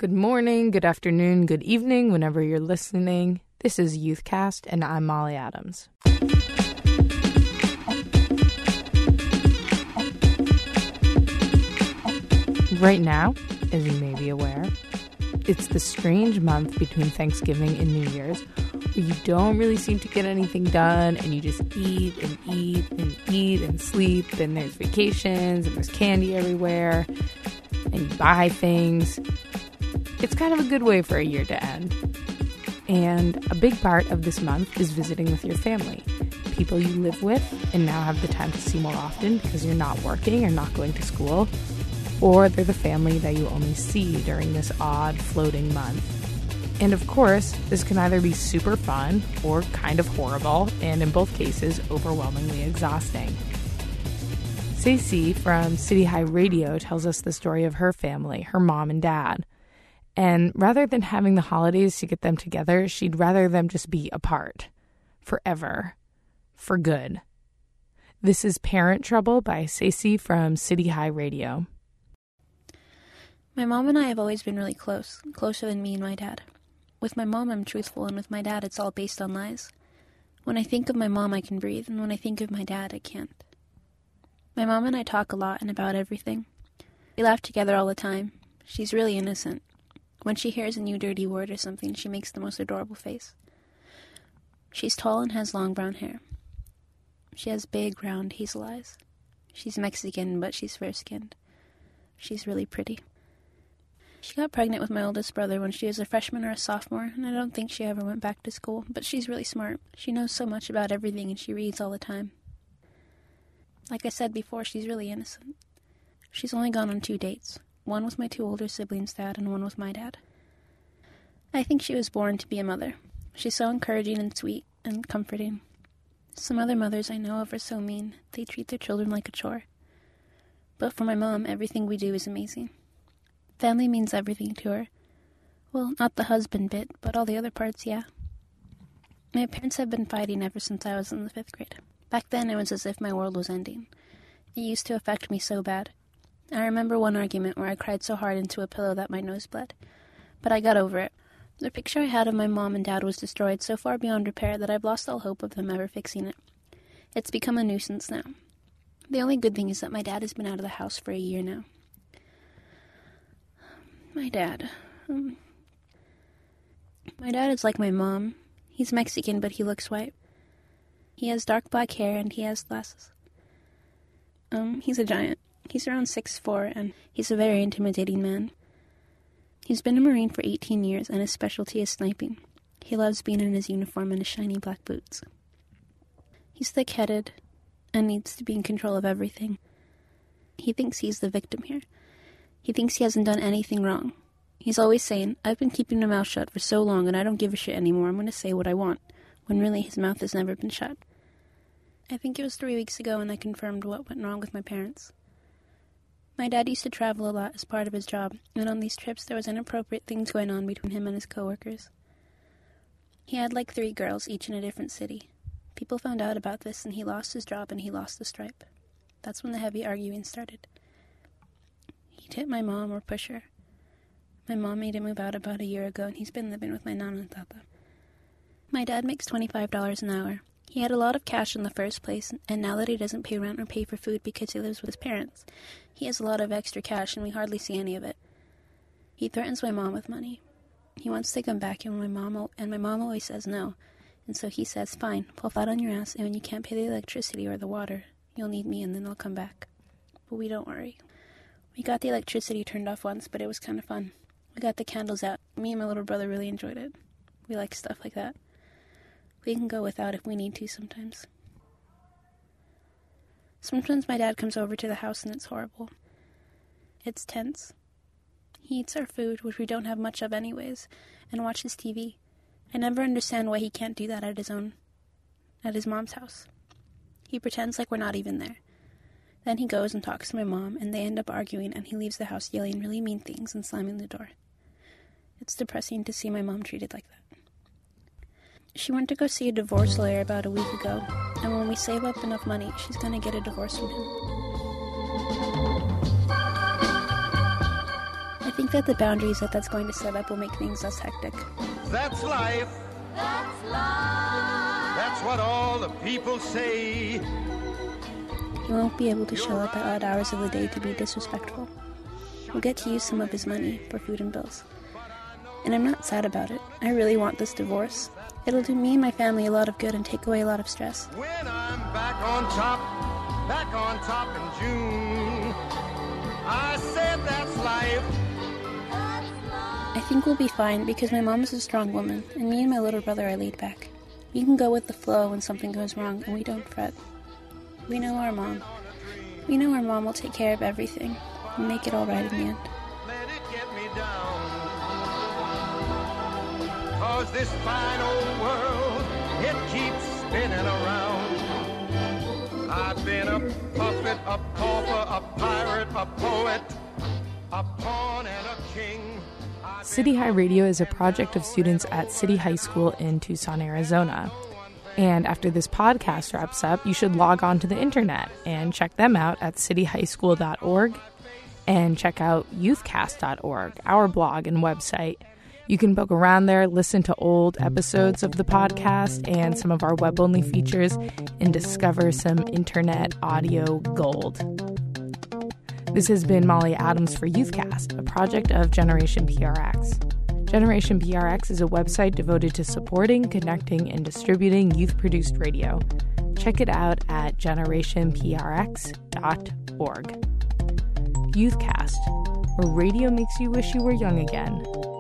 Good morning, good afternoon, good evening, whenever you're listening. This is Youthcast, and I'm Molly Adams. Right now, as you may be aware, it's the strange month between Thanksgiving and New Year's where you don't really seem to get anything done and you just eat and eat and eat and sleep, and there's vacations and there's candy everywhere and you buy things. It's kind of a good way for a year to end. And a big part of this month is visiting with your family, people you live with and now have the time to see more often because you're not working or not going to school, or they're the family that you only see during this odd floating month. And of course, this can either be super fun or kind of horrible, and in both cases, overwhelmingly exhausting. Cece from City High Radio tells us the story of her family, her mom and dad. And rather than having the holidays to get them together, she'd rather them just be apart. Forever. For good. This is Parent Trouble by Cece from City High Radio. My mom and I have always been really close, closer than me and my dad. With my mom, I'm truthful, and with my dad, it's all based on lies. When I think of my mom, I can breathe, and when I think of my dad, I can't. My mom and I talk a lot and about everything. We laugh together all the time. She's really innocent. When she hears a new dirty word or something, she makes the most adorable face. She's tall and has long brown hair. She has big, round, hazel eyes. She's Mexican, but she's fair-skinned. She's really pretty. She got pregnant with my oldest brother when she was a freshman or a sophomore, and I don't think she ever went back to school, but she's really smart. She knows so much about everything, and she reads all the time. Like I said before, she's really innocent. She's only gone on 2 dates. One with my 2 older siblings' dad, and one with my dad. I think she was born to be a mother. She's so encouraging and sweet and comforting. Some other mothers I know of are so mean. They treat their children like a chore. But for my mom, everything we do is amazing. Family means everything to her. Well, not the husband bit, but all the other parts, yeah. My parents have been fighting ever since I was in the 5th grade. Back then, it was as if my world was ending. It used to affect me so bad. I remember one argument where I cried so hard into a pillow that my nose bled. But I got over it. The picture I had of my mom and dad was destroyed so far beyond repair that I've lost all hope of them ever fixing it. It's become a nuisance now. The only good thing is that my dad has been out of the house for a year now. My dad. My dad is like my mom. He's Mexican, but he looks white. He has dark black hair and he has glasses. He's a giant. He's around 6'4", and he's a very intimidating man. He's been a Marine for 18 years, and his specialty is sniping. He loves being in his uniform and his shiny black boots. He's thick-headed and needs to be in control of everything. He thinks he's the victim here. He thinks he hasn't done anything wrong. He's always saying, "I've been keeping my mouth shut for so long and I don't give a shit anymore. I'm going to say what I want," when really his mouth has never been shut. I think it was 3 weeks ago when I confirmed what went wrong with my parents. My dad used to travel a lot as part of his job, and on these trips there was inappropriate things going on between him and his coworkers. He had like 3 girls, each in a different city. People found out about this, and he lost his job and he lost the stripe. That's when the heavy arguing started. He'd hit my mom or push her. My mom made him move out about a year ago, and he's been living with my nana and tata. My dad makes $25 an hour. He had a lot of cash in the first place, and now that he doesn't pay rent or pay for food because he lives with his parents, he has a lot of extra cash and we hardly see any of it. He threatens my mom with money. He wants to come back, and my mom always says no, and so he says, "Fine, fall flat on your ass, and when you can't pay the electricity or the water, you'll need me and then I'll come back." But we don't worry. We got the electricity turned off once, but it was kind of fun. We got the candles out. Me and my little brother really enjoyed it. We like stuff like that. We can go without if we need to sometimes. Sometimes my dad comes over to the house and it's horrible. It's tense. He eats our food, which we don't have much of anyways, and watches TV. I never understand why he can't do that at his mom's house. He pretends like we're not even there. Then he goes and talks to my mom, and they end up arguing, and he leaves the house yelling really mean things and slamming the door. It's depressing to see my mom treated like that. She went to go see a divorce lawyer about a week ago, and when we save up enough money, she's going to get a divorce from him. I think that the boundaries that's going to set up will make things less hectic. That's life. That's life. That's what all the people say. He won't be able to show up at odd hours of the day to be disrespectful. We'll get to use some of his money for food and bills. And I'm not sad about it. I really want this divorce. It'll do me and my family a lot of good and take away a lot of stress. When I'm back on top in June, I said that's life. I think we'll be fine because my mom is a strong woman, and me and my little brother are laid back. We can go with the flow when something goes wrong, and we don't fret. We know our mom. We know our mom will take care of everything and make it all right in the end. Let it get me down. 'Cause this fine old world, it keeps spinning around. I've been a puppet, a pauper, a pirate, a poet, a pawn and a king. City High Radio is a project of students at City High School in Tucson, Arizona. And after this podcast wraps up, you should log on to the internet and check them out at cityhighschool.org and check out youthcast.org, our blog and website. You can poke around there, listen to old episodes of the podcast and some of our web-only features, and discover some internet audio gold. This has been Molly Adams for Youthcast, a project of Generation PRX. Generation PRX is a website devoted to supporting, connecting, and distributing youth-produced radio. Check it out at generationprx.org. Youthcast, where radio makes you wish you were young again.